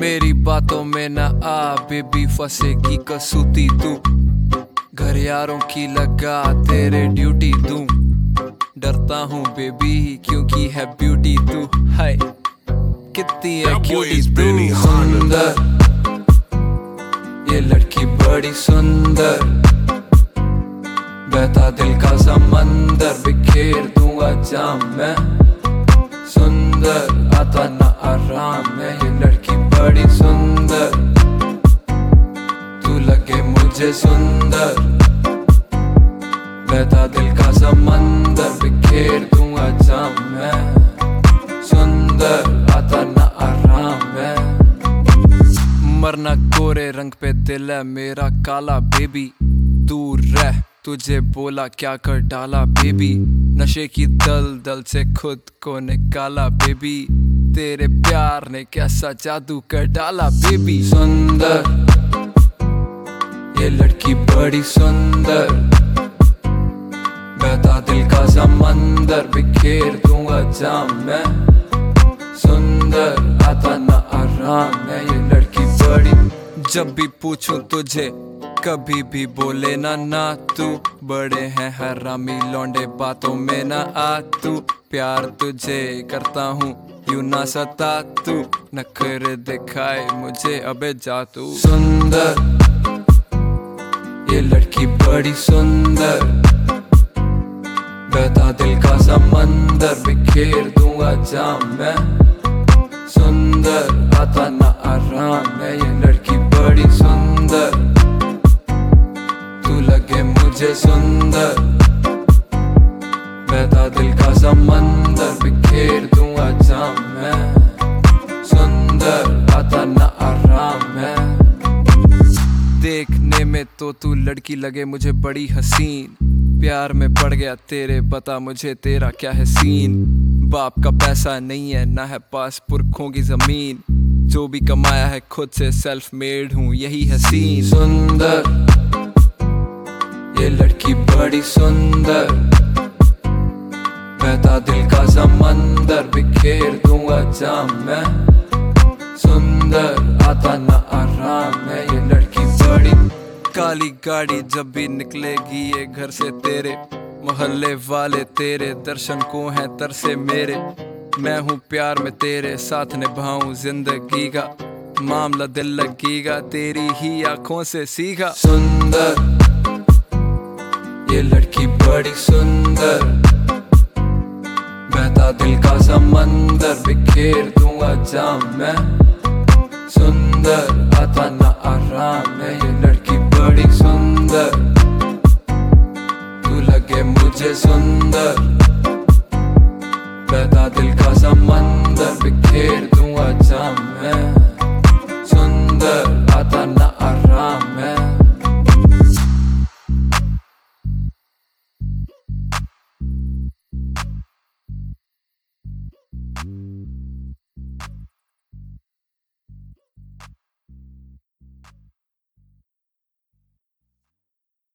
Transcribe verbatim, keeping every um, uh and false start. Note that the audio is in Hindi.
मेरी बातों में न आ बेबी, फंसेगी कसूती तू। घर यारों की लगा तेरे ड्यूटी दूं। डरता हूँ बेबी क्योंकि है ब्यूटी तू। हाय कितनी है क्यूटी तू। सुंदर ये लड़की बड़ी सुंदर, बहता दिल का समंदर बिखेर दूंगा जाम मैं। सुंदर आता ना आराम है, ये लड़की बड़ी सुंदर, तू लगे मुझे सुंदर। बहता दिल का समंदर बिखेर दूंगा जाम मैं। सुंदर आता ना आराम है। मरना गोरे रंग पे दिल है मेरा काला बेबी, दूर रह तुझे बोला क्या कर डाला बेबी। नशे की दल दल से खुद को निकाला बेबी, तेरे प्यार ने कैसा जादू कर डाला बेबी। सुंदर ये लड़की बड़ी सुंदर, बहता दिल का समंदर बिखेर दूंगा जाम मैं। सुंदर आता ना आराम है, ये लड़की बड़ी। जब भी पूछूं तुझे कभी भी बोले ना ना तू। बड़े हैं हरामी लौंडे बातों में ना आ तू। प्यार तुझे करता हूँ यूं ना सता तू। नखरे दिखाए मुझे अबे जा तू। सुंदर ये लड़की बड़ी सुंदर, बहता दिल का समंदर बिखेर दूंगा जाम मैं। सुंदर आता ना आराम है, ये लड़की बड़ी सुंदर, तू लगे मुझे सुंदर। बहता दिल का समंदर बिखेर दूंगा जाम मैं। सुंदर आता ना आराम है। देखने में तो तू लड़की लगे मुझे बड़ी हसीन, प्यार में पड़ गया तेरे, बता मुझे तेरा क्या है सीन। बाप का पैसा नहीं है ना है पास पुरखों की जमीन, जो भी कमाया है खुद से सेल्फ मेड हूँ यही है सीन। सुंदर ये लड़की बड़ी सुंदर, बहता दिल का समंदर बिखेर दूंगा जाम मैं। सुंदर आता ना आराम है, ये लड़की बड़ी। काली गाड़ी जब भी निकलेगी ये घर से तेरे, मोहल्ले वाले तेरे दर्शन को हैं तरसे मेरे। मैं हूँ प्यार में तेरे साथ निभाऊं जिंदगी का, मामला दिल लगेगा तेरी ही आंखों से सीखा। सुंदर ये लड़की बड़ी सुंदर, बहता दिल का समंदर बिखेर दूंगा जाम मैं। सुंदर आता ना आराम